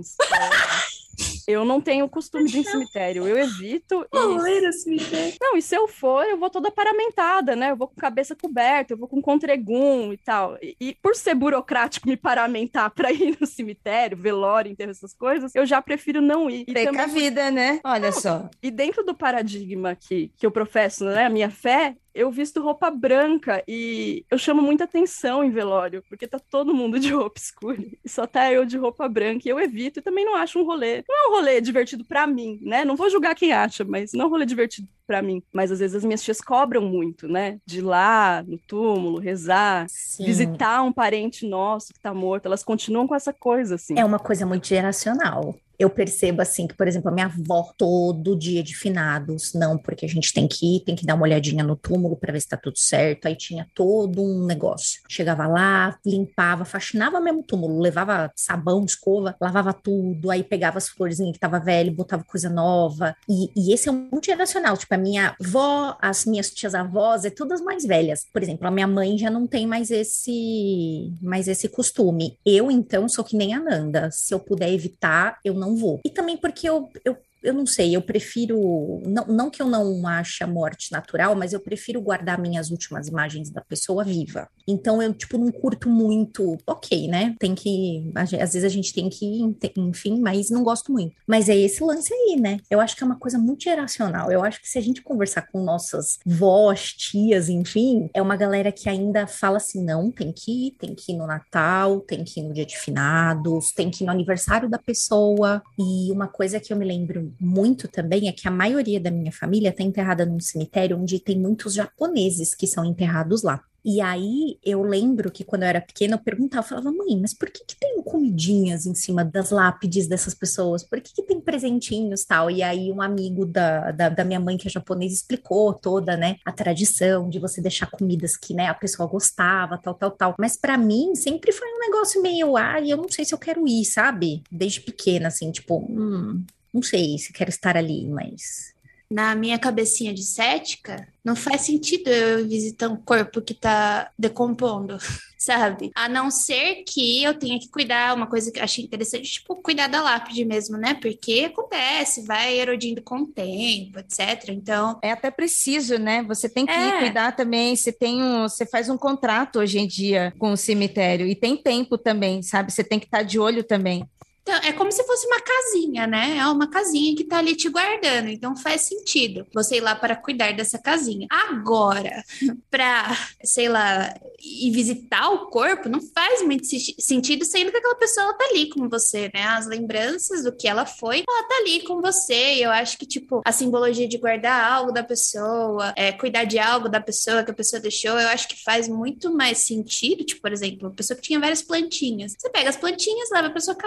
Eu não tenho o costume de ir em cemitério, eu evito. Rolê no cemitério. Não, e se eu for, eu vou toda paramentada, né? Eu vou com cabeça coberta, eu vou com contregum e tal. E, e por ser burocrático me paramentar pra ir no cemitério, velório, enterro, essas coisas, eu já prefiro não ir. E Preca também... a vida, né? Olha só. E dentro do paradigma que, que eu professo, né, a minha fé, eu visto roupa branca e eu chamo muita atenção em velório, porque tá todo mundo de roupa escura e só tá eu de roupa branca e eu evito e também não acho um rolê. Não é um rolê divertido pra mim, né? Não vou julgar quem acha, mas não é um rolê divertido pra mim. Mas às vezes as minhas tias cobram muito, né? De ir lá no túmulo, rezar, Sim. visitar um parente nosso que tá morto. Elas continuam com essa coisa, assim. É uma coisa muito geracional. Eu percebo assim que, por exemplo, a minha avó, todo dia de finados, não, porque a gente tem que ir, tem que dar uma olhadinha no túmulo para ver se tá tudo certo. Aí tinha todo um negócio. Chegava lá, limpava, faxinava mesmo o túmulo, levava sabão, escova, lavava tudo, aí pegava as florzinhas que tava velho, botava coisa nova. E, e esse é um muito geracional. Tipo, a minha avó, as minhas tias-avós, é todas mais velhas. Por exemplo, a minha mãe já não tem mais esse, mais esse costume. Eu, então, sou que nem a Nanda. Se eu puder evitar, eu não vou. E também porque eu, eu, eu não sei, eu prefiro, não, não que eu não ache a morte natural, mas eu prefiro guardar minhas últimas imagens da pessoa viva. Então eu, tipo, não curto muito, ok, né? Tem que, às vezes a gente tem que, enfim, mas não gosto muito. Mas é esse lance aí, né? Eu acho que é uma coisa muito geracional. Eu acho que se a gente conversar com nossas vós, tias, enfim, é uma galera que ainda fala assim, não, tem que ir, tem que ir no Natal, tem que ir no dia de finados, tem que ir no aniversário da pessoa. E uma coisa que eu me lembro muito também é que a maioria da minha família está enterrada num cemitério onde tem muitos japoneses que são enterrados lá. E aí eu lembro que quando eu era pequena eu perguntava, eu falava, mãe, mas por que que tem comidinhas em cima das lápides dessas pessoas? Por que que tem presentinhos e tal? E aí um amigo da, da, da minha mãe, que é japonês, explicou toda, né, a tradição de você deixar comidas que, né, a pessoa gostava, tal, tal, tal. Mas pra mim sempre foi um negócio meio, ai, eu não sei se eu quero ir, sabe? Desde pequena, assim, tipo, hum, não sei se quero estar ali, mas... Na minha cabecinha de cética, não faz sentido eu visitar um corpo que tá decompondo, sabe? A não ser que eu tenha que cuidar, uma coisa que eu achei interessante, tipo, cuidar da lápide mesmo, né? Porque acontece, vai erodindo com o tempo, etcétera. Então... É até preciso, né? Você tem que É. ir cuidar também, você tem um, você faz um contrato hoje em dia com o cemitério e tem tempo também, sabe? Você tem que estar de olho também. Então, é como se fosse uma casinha, né? É uma casinha que tá ali te guardando. Então, faz sentido você ir lá para cuidar dessa casinha. Agora, para, sei lá, ir visitar o corpo, não faz muito si- sentido, sendo que aquela pessoa ela tá ali com você, né? As lembranças do que ela foi, ela tá ali com você. E eu acho que, tipo, a simbologia de guardar algo da pessoa, é, cuidar de algo da pessoa que a pessoa deixou, eu acho que faz muito mais sentido. Tipo, por exemplo, uma pessoa que tinha várias plantinhas. Você pega as plantinhas, leva para sua casa e continua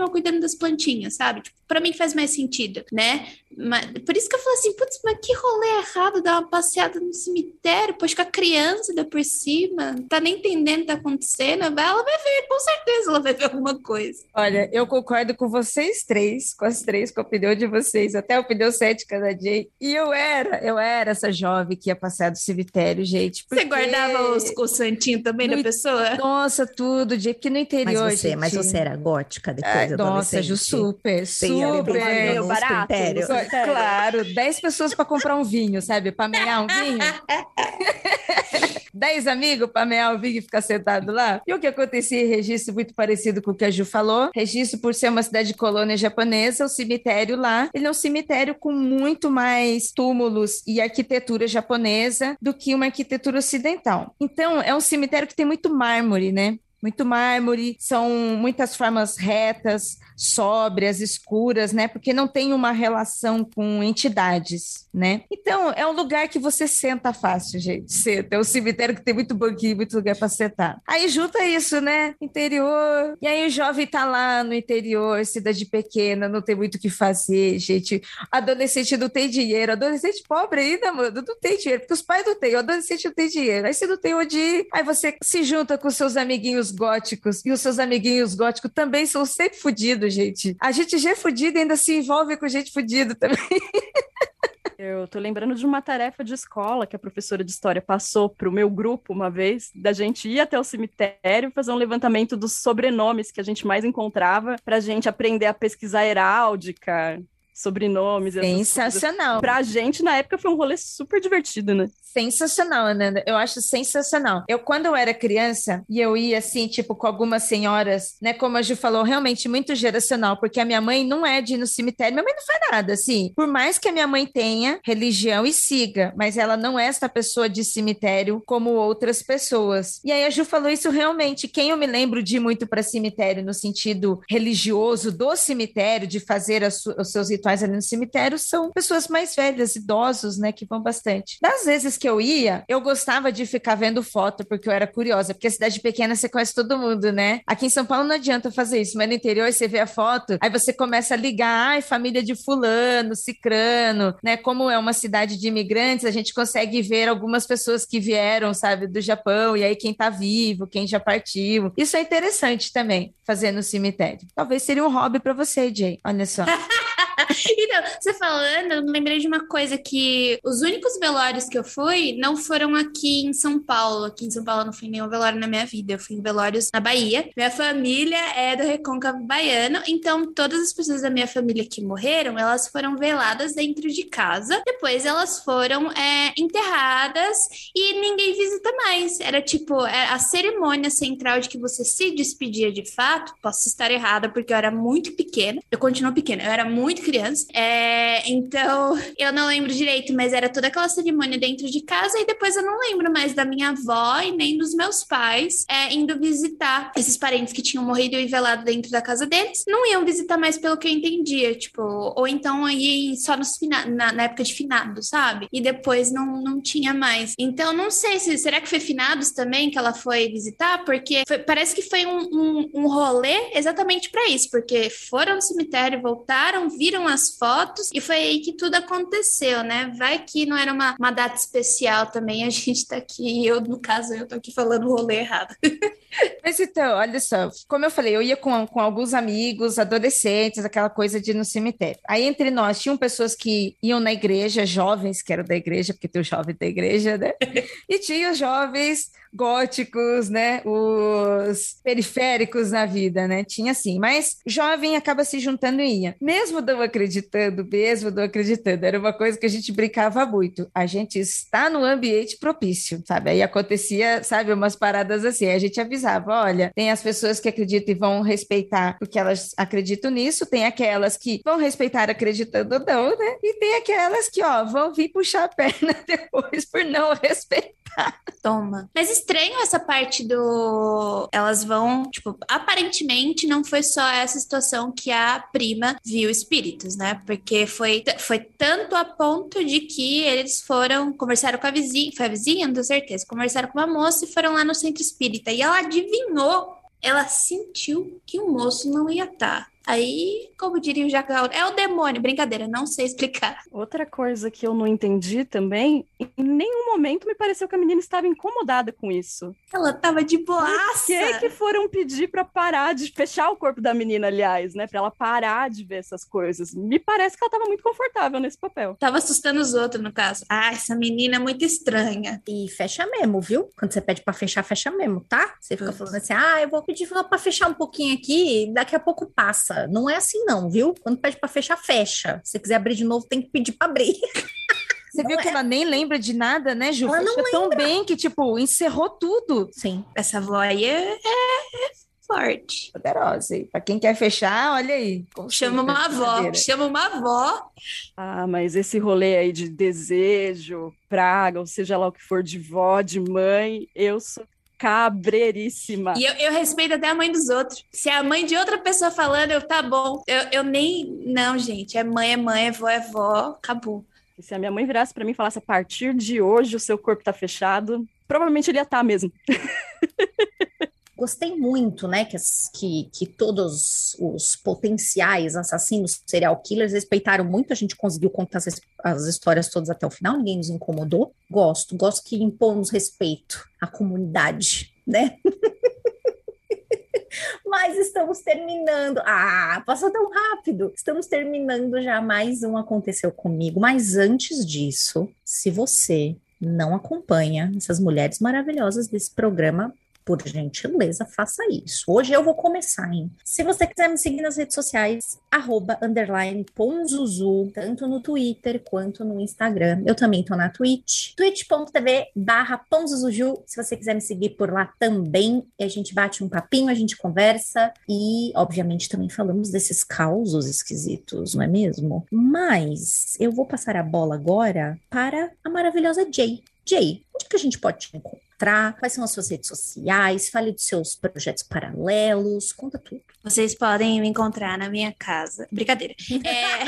continuam cuidando das plantinhas, sabe? Tipo, pra mim faz mais sentido, né? Mas, por isso que eu falo assim, putz, mas que rolê errado dar uma passeada no cemitério, pois com a criança ainda por cima, não tá nem entendendo o que tá acontecendo, ela vai ver, com certeza ela vai ver alguma coisa. Olha, eu concordo com vocês três, com as três, com a opinião de vocês, até a opinião cética da Jay, e eu era, eu era essa jovem que ia passear do cemitério, gente. Porque... Você guardava os, o santinho também no... da pessoa? Nossa, tudo, Jay, porque no interior, mas você, gente... Mas você era gótica depois, é, nossa, Ju, super, super. Barato. Claro, dez pessoas para comprar um vinho, sabe? Para mear um vinho. Dez amigos para mear um vinho e ficar sentado lá. E o que acontecia em Registro, muito parecido com o que a Ju falou. Registro, por ser uma cidade de colônia japonesa, o cemitério lá, ele é um cemitério com muito mais túmulos e arquitetura japonesa do que uma arquitetura ocidental. Então, é um cemitério que tem muito mármore, né? Muito mármore, são muitas formas retas, sóbrias, escuras, né? Porque não tem uma relação com entidades, né? Então, é um lugar que você senta fácil, gente. Senta. É um cemitério que tem muito banquinho, muito lugar para sentar. Aí junta isso, né? Interior. E aí o jovem tá lá no interior, cidade pequena, não tem muito o que fazer, gente. Adolescente não tem dinheiro. Adolescente pobre ainda, mano, não tem dinheiro. Porque os pais não têm. O adolescente não tem dinheiro. Aí você não tem onde ir. Aí você se junta com seus amiguinhos góticos, e os seus amiguinhos góticos também são sempre fodidos, gente. A gente já é fodido e ainda se envolve com gente fodida também. Eu tô lembrando de uma tarefa de escola que a professora de história passou pro meu grupo uma vez, da gente ir até o cemitério e fazer um levantamento dos sobrenomes que a gente mais encontrava, pra gente aprender a pesquisar heráldica, sobrenomes. Sensacional. Pra gente, na época, foi um rolê super divertido, né? Sensacional, Ananda. Eu acho sensacional. Eu, quando eu era criança, e eu ia, assim, tipo, com algumas senhoras, né, como a Ju falou, realmente muito geracional, porque a minha mãe não é de ir no cemitério, minha mãe não faz nada, assim. Por mais que a minha mãe tenha religião e siga, mas ela não é essa pessoa de cemitério como outras pessoas. E aí a Ju falou isso realmente. Quem eu me lembro de ir muito para cemitério no sentido religioso do cemitério, de fazer as, os seus rituais ali no cemitério, são pessoas mais velhas, idosos, né, que vão bastante. Das vezes que eu ia, eu gostava de ficar vendo foto, porque eu era curiosa, porque a cidade pequena você conhece todo mundo, né? Aqui em São Paulo não adianta fazer isso, mas no interior você vê a foto, aí você começa a ligar, ai, família de fulano, cicrano, né? Como é uma cidade de imigrantes, a gente consegue ver algumas pessoas que vieram, sabe, do Japão, e aí quem tá vivo, quem já partiu. Isso é interessante também, fazer no cemitério. Talvez seria um hobby para você, Jay. Olha só. Então, você falando, eu me lembrei de uma coisa que os únicos velórios que eu fui não foram aqui em São Paulo. Aqui em São Paulo eu não fui em nenhum velório na minha vida. Eu fui em velórios na Bahia. Minha família é do Recôncavo Baiano, então todas as pessoas da minha família que morreram, elas foram veladas dentro de casa. Depois elas foram é, enterradas e ninguém visita mais. Era tipo, a cerimônia central de que você se despedia de fato. Posso estar errada porque eu era muito pequena. Eu continuo pequena. Eu era muito criança. É, então, eu não lembro direito, mas era toda aquela cerimônia dentro de casa e depois eu não lembro mais da minha avó e nem dos meus pais é, indo visitar esses parentes que tinham morrido e velado dentro da casa deles. Não iam visitar mais pelo que eu entendia, tipo, ou então aí só nos fina- na, na época de finados, sabe? E depois não, não tinha mais. Então, não sei se, será que foi finados também que ela foi visitar? Porque foi, parece que foi um, um, um rolê exatamente pra isso, porque foram no cemitério, voltaram, viram as fotos e foi aí que tudo aconteceu, né? Vai que não era uma, uma data especial também, a gente tá aqui, eu, no caso, eu tô aqui falando o rolê errado. Mas então, olha só, como eu falei, eu ia com, com alguns amigos, adolescentes, aquela coisa de ir no cemitério. Aí entre nós, tinham pessoas que iam na igreja, jovens que eram da igreja, porque tem o jovem da igreja, né? E tinha os jovens góticos, né? Os periféricos na vida, né? Tinha assim, mas jovem acaba se juntando e ia. Mesmo não acreditando, mesmo não acreditando, era uma coisa que a gente brincava muito. A gente está no ambiente propício, sabe? Aí acontecia, sabe, umas paradas assim, a gente avisava, olha, tem as pessoas que acreditam e vão respeitar porque elas acreditam nisso, tem aquelas que vão respeitar acreditando ou não, né? E tem aquelas que, ó, vão vir puxar a perna depois por não respeitar. Toma. Mas estranho essa parte do... Elas vão, tipo, aparentemente não foi só essa situação que a prima viu espíritos, né? Porque foi, foi tanto a ponto de que eles foram, conversaram com a vizinha, foi a vizinha, não tenho certeza, conversaram com uma moça e foram lá no centro espírita. E ela adivinhou, ela sentiu que o moço não ia estar. Aí, como diria o Jacal, é o demônio. Brincadeira, não sei explicar. Outra coisa que eu não entendi também, em nenhum momento me pareceu que a menina estava incomodada com isso. Ela tava de Por boaça. que que foram pedir pra parar de fechar o corpo da menina, aliás, né? Pra ela parar de ver essas coisas. Me parece que ela tava muito confortável nesse papel. Tava assustando os outros, no caso. Ah, essa menina é muito estranha. E fecha mesmo, viu? Quando você pede pra fechar, fecha mesmo, tá? Você fica falando assim, ah, eu vou pedir pra fechar um pouquinho aqui, daqui a pouco passa. Não é assim não, viu? Quando pede pra fechar, fecha. Se você quiser abrir de novo, tem que pedir pra abrir. Você Não viu que é. ela nem lembra de nada, né, Ju? Ela não Fecha tão bem que, tipo, encerrou tudo. Sim, Essa avó aí é, é forte. Poderosa. E pra quem quer fechar, olha aí. Chama uma avó. Brincadeira. Chama uma avó. Ah, mas esse rolê aí de desejo, praga, ou seja lá o que for, de vó, de mãe, eu sou cabreiríssima. E eu, eu respeito até a mãe dos outros. Se é a mãe de outra pessoa falando, eu, tá bom. Eu, eu nem... Não, gente. É mãe, é mãe, é vó, é vó. Acabou. E se a minha mãe virasse pra mim e falasse, a partir de hoje o seu corpo tá fechado, provavelmente ele ia estar mesmo. gostei muito, né, que, as- que, que todos os potenciais assassinos serial killers respeitaram muito, a gente conseguiu contar as, as histórias todas até o final, ninguém nos incomodou. Gosto, gosto que impomos respeito à comunidade, né? Mas estamos terminando. Ah, passou tão rápido. Estamos terminando já mais um Aconteceu Comigo. Mas antes disso, se você não acompanha essas mulheres maravilhosas desse programa, por gentileza, faça isso. Hoje eu vou começar, hein? Se você quiser me seguir nas redes sociais, arroba, underline, ponzuzu, tanto no Twitter quanto no Instagram. Eu também tô na Twitch, twitch.tv barra ponzuzuju. Se você quiser me seguir por lá também, a gente bate um papinho, a gente conversa e, obviamente, também falamos desses causos esquisitos, não é mesmo? Mas eu vou passar a bola agora para a maravilhosa Jay. Jay, onde que a gente pode te encontrar? Quais são as suas redes sociais? Fale dos seus projetos paralelos, conta tudo. Vocês podem me encontrar na minha casa. Brincadeira. É...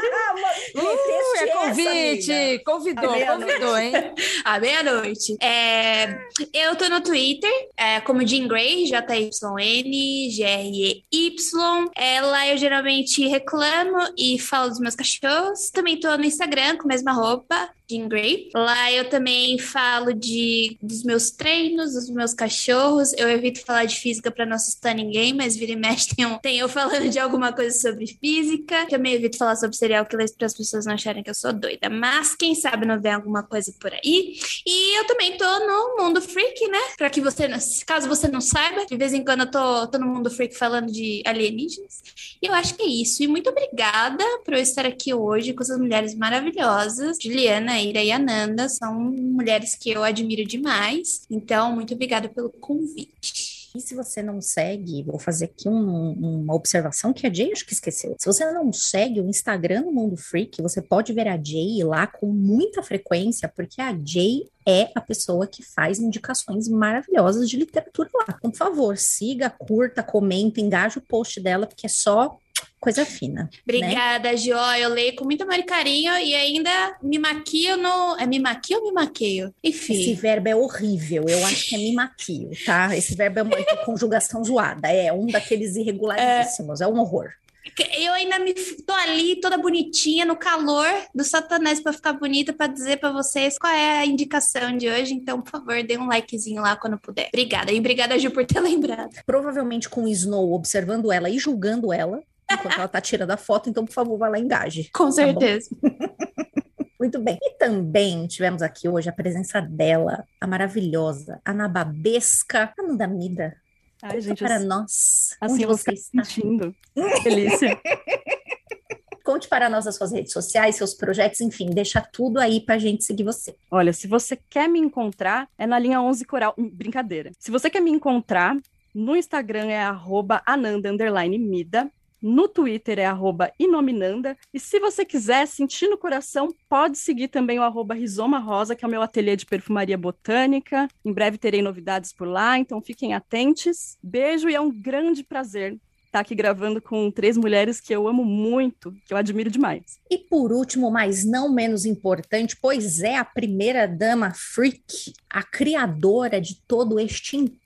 Uh, é convite! Convidou, convidou, hein? À meia-noite. É, eu tô no Twitter, é, como Jean Grey, J Y N G R E Y. É, lá eu geralmente reclamo e falo dos meus cachorros. Também tô no Instagram com a mesma roupa, Jean Grey. Lá eu também falo de, dos meus treinos, dos meus cachorros. Eu evito falar de física pra não assustar ninguém, mas vira e mexe tem, um, tem eu falando de alguma coisa sobre física. Também evito falar sobre serial killers para as pessoas não acharem que eu sou doida. Mas quem sabe não vem alguma coisa por aí. E eu também tô no Mundo Freak, né? Pra que você, caso você não saiba, de vez em quando eu tô, tô no Mundo Freak falando de alienígenas. E eu acho que é isso. E muito obrigada por eu estar aqui hoje com essas mulheres maravilhosas. Juliana, Ira e Ananda são mulheres que eu admiro demais. Então, muito obrigada pelo convite. E se você não segue, vou fazer aqui um- uma observação que a Jay acho que esqueceu. Se você não segue o Instagram do Mundo Freak, você pode ver a Jay lá com muita frequência, porque a Jay é a pessoa que faz indicações maravilhosas de literatura lá. Então, por favor, siga, curta, comenta, engaja o post dela, porque é só coisa fina, né? Obrigada, Jó. Eu leio com muito amor e carinho e ainda me maquio no... É me maquio ou me maqueio? Esse Enfim. verbo é horrível, eu acho que é me maquio, tá? Esse verbo é uma conjugação zoada, é um daqueles irregularíssimos, é um horror. Eu ainda me tô ali toda bonitinha no calor do Satanás pra ficar bonita pra dizer pra vocês qual é a indicação de hoje. Então, por favor, dê um likezinho lá quando puder. Obrigada. E obrigada, Ju, por ter lembrado. Provavelmente com o Snow observando ela e julgando ela, enquanto ela tá tirando a foto, então, por favor, vá lá e engaje. Com Tá bom? certeza. Muito bem. E também tivemos aqui hoje a presença dela, a maravilhosa, Anababesca Anandamida. Ai, Conta gente, para assim, nós assim onde eu vou você ficar está. sentindo. Delícia. Conte para nós as suas redes sociais, seus projetos, enfim, deixa tudo aí pra gente seguir você. Olha, se você quer me encontrar, é na linha onze Coral. Hum, Brincadeira. Se você quer me encontrar, no Instagram é arroba ananda underline mida. No Twitter é arroba inominanda. E se você quiser sentir no coração, pode seguir também o arroba Rizoma Rosa, que é o meu ateliê de perfumaria botânica. Em breve terei novidades por lá, então fiquem atentos. Beijo e é um grande prazer estar aqui gravando com três mulheres que eu amo muito, que eu admiro demais. E por último, mas não menos importante, pois é a primeira dama freak, a criadora de todo este império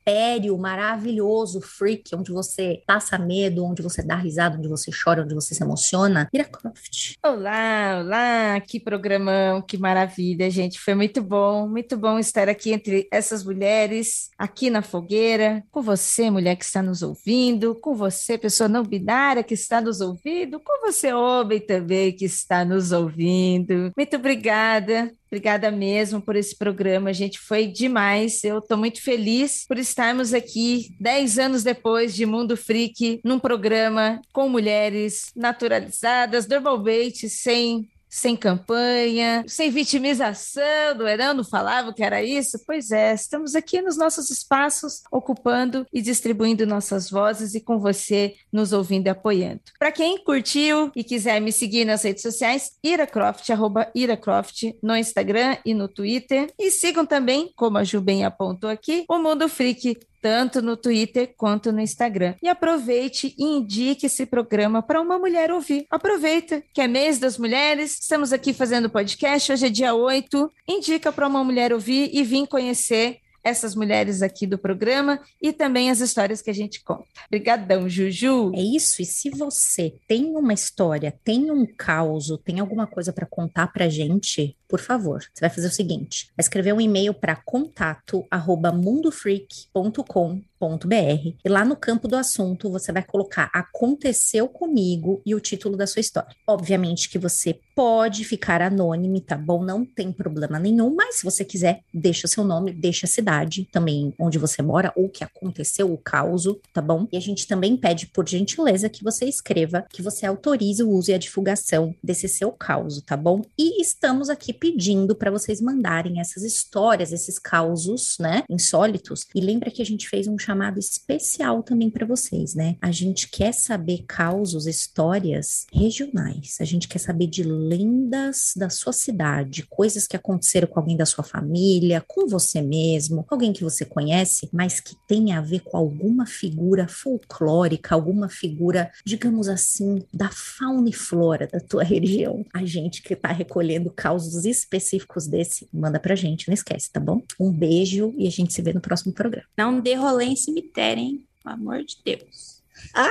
império maravilhoso, freak, onde você passa medo, onde você dá risada, onde você chora, onde você se emociona, Ira Croft. Olá, olá, que programão, que maravilha, gente. Foi muito bom, muito bom estar aqui entre essas mulheres, aqui na fogueira, com você, mulher que está nos ouvindo, com você, pessoa não binária que está nos ouvindo, com você, homem também que está nos ouvindo. Muito obrigada. Obrigada mesmo por esse programa, gente, foi demais. Eu estou muito feliz por estarmos aqui dez anos depois de Mundo Freak, num programa com mulheres naturalizadas, normalmente sem... sem campanha, sem vitimização, não é não? Não falava que era isso? Pois é, estamos aqui nos nossos espaços, ocupando e distribuindo nossas vozes e com você nos ouvindo e apoiando. Para quem curtiu e quiser me seguir nas redes sociais, iracroft, arroba iracroft, no Instagram e no Twitter. E sigam também, como a Ju bem apontou aqui, o Mundo Freak, tanto no Twitter quanto no Instagram. E aproveite e indique esse programa para uma mulher ouvir. Aproveita, que é mês das mulheres, estamos aqui fazendo podcast, hoje é dia oito, indica para uma mulher ouvir e vir conhecer essas mulheres aqui do programa e também as histórias que a gente conta. Obrigadão, Juju. É isso, e se você tem uma história, tem um caos, tem alguma coisa para contar pra gente, por favor, você vai fazer o seguinte, vai escrever um e-mail para contato arroba mundofreak ponto com ponto br e lá no campo do assunto você vai colocar aconteceu comigo e o título da sua história. Obviamente que você pode ficar anônime, tá bom? Não tem problema nenhum, mas se você quiser, deixa o seu nome, deixa a cidade também onde você mora ou que aconteceu o caos, tá bom? E a gente também pede, por gentileza, que você escreva, que você autorize o uso e a divulgação desse seu caos, tá bom? E estamos aqui pedindo para vocês mandarem essas histórias, esses causos, né, insólitos. E lembra que a gente fez um chamado especial também para vocês, né? A gente quer saber causos, histórias regionais. A gente quer saber de lendas da sua cidade, coisas que aconteceram com alguém da sua família, com você mesmo, alguém que você conhece, mas que tem a ver com alguma figura folclórica, alguma figura, digamos assim, da fauna e flora da tua região. A gente que tá recolhendo causos específicos desse, manda pra gente, não esquece, tá bom? Um beijo e a gente se vê no próximo programa. Não dê rolê em cemitério, hein? Pelo amor de Deus. Ah!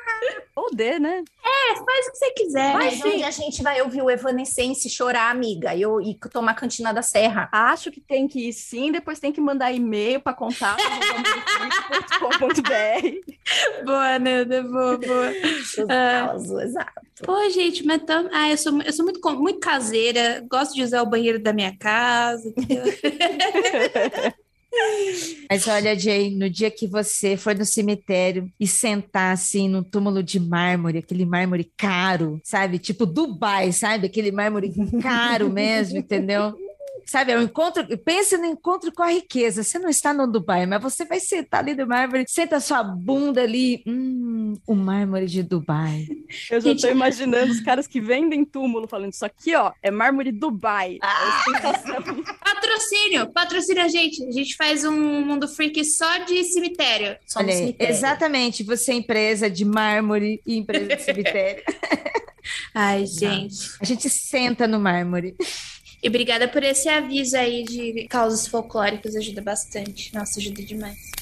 Ou dê, né? É, faz o que você quiser. Mas né? onde a gente vai ouvir o Evanescence chorar, amiga, e, eu, e tomar Cantina da Serra? Acho que tem que ir sim, depois tem que mandar e-mail para contato arroba ponto com ponto br. Boa, Nanda, boa, boa. Ah. Causo, exato. Pô, gente, mas tam... ah, eu sou, eu sou muito, muito caseira, gosto de usar o banheiro da minha casa. Mas olha, Jay, no dia que você for no cemitério e sentar assim no túmulo de mármore, aquele mármore caro, sabe? Tipo Dubai, sabe? Aquele mármore caro mesmo, entendeu? Sabe, é um encontro, pense no encontro com a riqueza. Você não está no Dubai, mas você vai sentar ali no mármore, senta a sua bunda ali, hum, o mármore de Dubai. Eu já tô imaginando os caras que vendem túmulo falando, isso aqui, ó, é mármore Dubai. Ah. Patrocínio, patrocina a gente. A gente faz um Mundo Freak só de cemitério. Só Olha no aí, cemitério. Exatamente, você é empresa de mármore e empresa de cemitério. Ai, gente. A gente senta no mármore. E obrigada por esse aviso aí de causas folclóricas, ajuda bastante. Nossa, ajuda demais.